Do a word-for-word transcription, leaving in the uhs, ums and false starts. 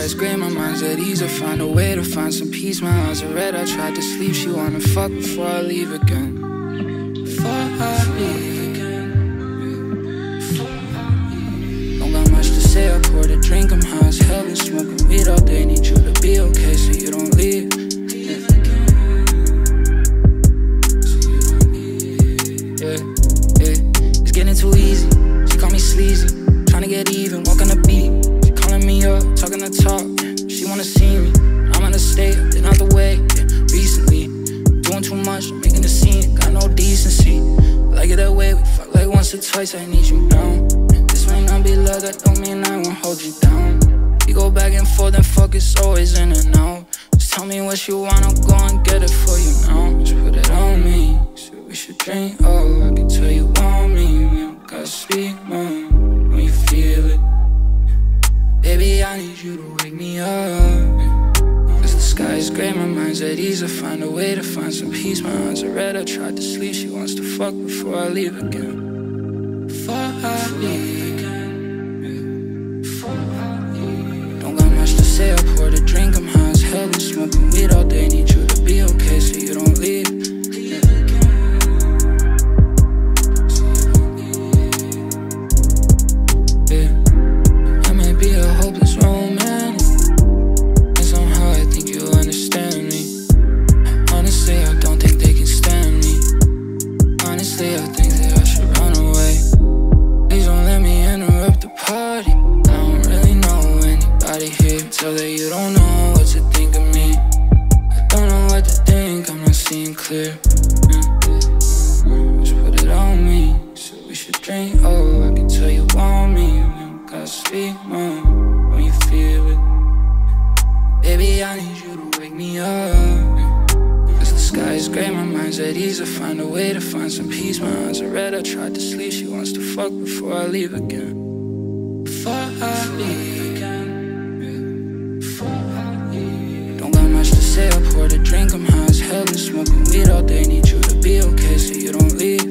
sky's gray, my mind's at ease. I find a way to find some peace. My eyes are red, I tried to sleep. She wanna fuck before I leave again. Before I leave again. Don't got much to say, I poured a drink. I'm high as hell and smoking weed all day. Need you to be okay so you don't leave. Yeah, yeah, it's getting too easy. She call me sleazy, tryna get even, walk on the beat. She calling me up, talking the talk. Yeah. She wanna see me, I'm in the state, been out the way. Yeah. Recently, doing too much, making a scene, got no decency. Like it that way, we fuck like once or twice. I need you now. Yeah. This might not be love, that don't mean I won't hold you down. We go back and forth and fuck, it's always in and out. Just tell me what you want, I'll go and get it for you now. Just put it on me. We should drink, oh, I can tell you want me. We don't gotta speak, man, when you feel it. Baby, I need you to wake me up. Cause the sky is gray, my mind's at ease. I find a way to find some peace. My eyes are red, I tried to sleep. She wants to fuck before I leave again. Before I leave again. Before I leave. Don't got much to say, I poured a drink. I'm high as hell and smoking weed all day. Need you to be okay so you don't leave. So that you don't know what to think of me. I don't know what to think, I'm not seeing clear. mm. Just put it on me, so we should drink. Oh, I can tell you want me. We don't gotta speak, man, when you feel it. Baby, I need you to wake me up. Cause the sky is gray, my mind's at ease. I find a way to find some peace. My eyes are red, I tried to sleep. She wants to fuck before I leave again. Before I leave again. Say I poured a drink, I'm high as hell and smoking weed all day. Need you to be okay so you don't leave.